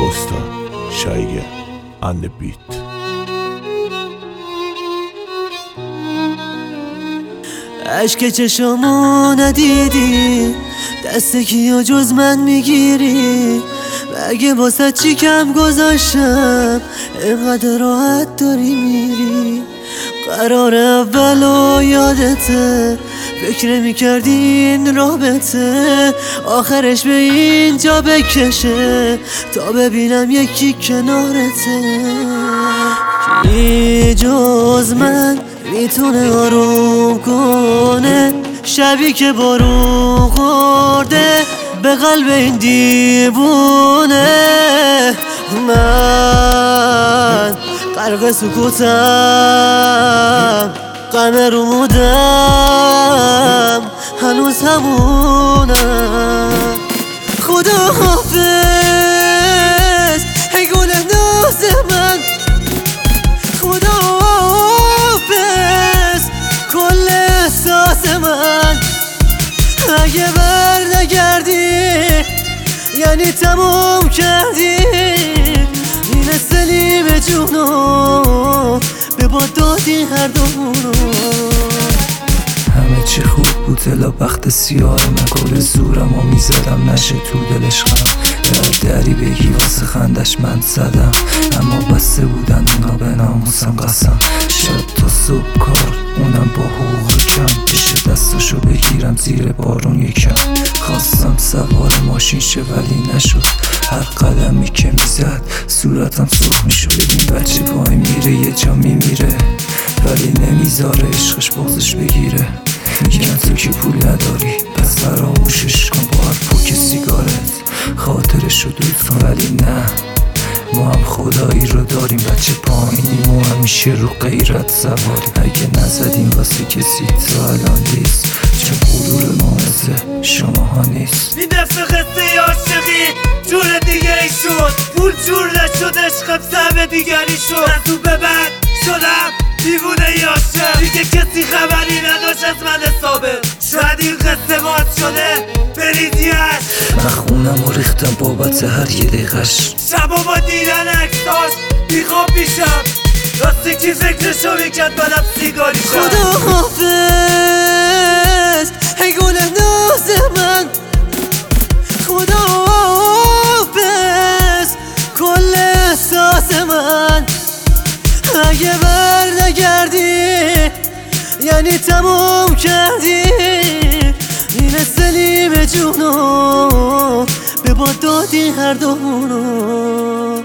Costa, Shaiger and the beat. عشق چشامو ندیدی، دست کیو جز من میگیری؟ مگه واسه چی کم گذاشتم اینقدر راحت داری میری؟ قرار اولو یادته، فکر میکردی این رابطه آخرش به اینجا بکشه تا ببینم یکی کنارته. کی جز من میتونه آروم کنه شبی که بارون خورده به قلب این دیوونه؟ من غرق سکوتم، غم رو مودم هنوز همونم. خدا حافظ ای گل ناز من، خدا حافظ کل احساس من. اگه برنگردی یعنی تموم کردی این سلیم جونو به باد دادی هر دومونو. همه چی خوب بود الا بخت سیاه من، کل زورم و میزدم نشه تو دلش خم. دری بگی واسه خندش من زدم، اما بسته بودن اونا به ناموسم قسم. شب تا صبح کار اونم با حقوق کم، بشه دستاشو بگیرم زیر بارون یکم. خواستم سوار ماشین شه ولی نشد، هر قدمی که میزد صورتم سرخ میشد. ببین بچه پای میره یه جا میمیره ولی نمیذاره عشقش بغزش بگیره. میگن تو که پول نداری پس فراموشش کن با هر پوک سیگارت خاطرشو دود کن. ولی نه ما هم خدایی رو داریم، بچه پایینیم و همیشه رو غیرت سواریم. اگه نزدیم واسه کسی تا الان نیست، چون غرور ما مثل شماها نیست. این دفعه قصه عاشقی جور دیگه ای شد، پول جور نشد عشقم سهم دیگری شد. از تو به بعد شدم دیوونه عاشق، دیگه کسی خبری نداشت از من حسابه. شاید این قصه باز شده بریزیش، من خونم و ریختم بابت هر یه دقیقش. شبا با دیدن عکساش بیخواب میشم، راستی کی فکرشو میکرد منم سیگاری شم. خدا حافظ ای گل ناز من، خدا حافظ کل احساس من. اگه برنگردی یعنی تموم کردی این سلیم جونو به باد دادی هر دومونو.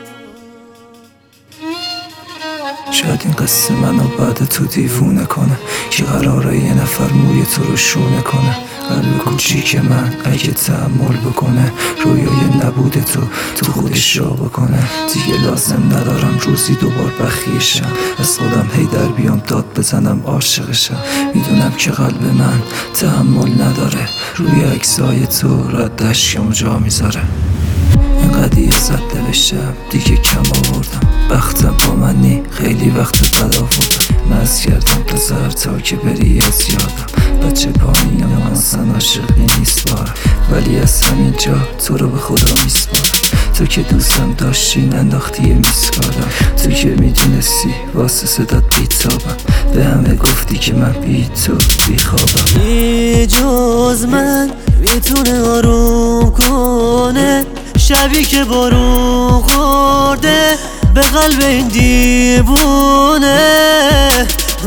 شاید این قصه منو بعد تو دیوونه کنه که قراره یه نفر موی تو رو شونه کنه. قلب کوچیک من اگه تحمل بکنه رویای نبوده تو خودش را بکنه. دیگه لازم ندارم روزی دوبار بخیشم، از خودم هی در بیام داد بزنم عاشقشم. میدونم که قلب من تحمل نداره روی عکسای تو رد اشکم جا میذاره. اینقدر یه صد نوشتم دیگه کم آوردم، بختم با منی خیلی وقت بد آوردم. مز کردم پسر تا که بری از یادم، بچه پایینم من اصلا عاشقی نیست بارم، ولی از همین جا تو رو به خدا میسپارم. تو که دوستم داشتی ننداختی یه میسکادم، تو که میدونستی واسه صدات بیتابم، به همه گفتی که من بی تو بیخوابم. کی جز من میتونه آروم کنه شبی که بارون خورده به قلب این دیوونه؟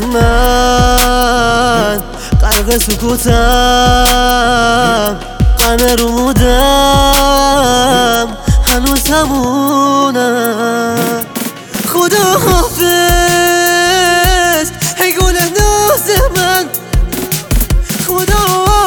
من غرق سکوتم، غم رو مودم هنوز همونم. خدا حافظ ای گل ناز من، خدا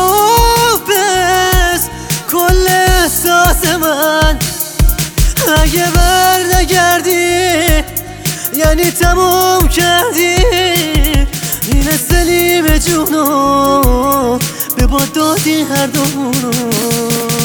حافظ کل احساس من. اگه برنگردی یعنی تموم کردی این سلیم جونو به باد دادی هر دومونو.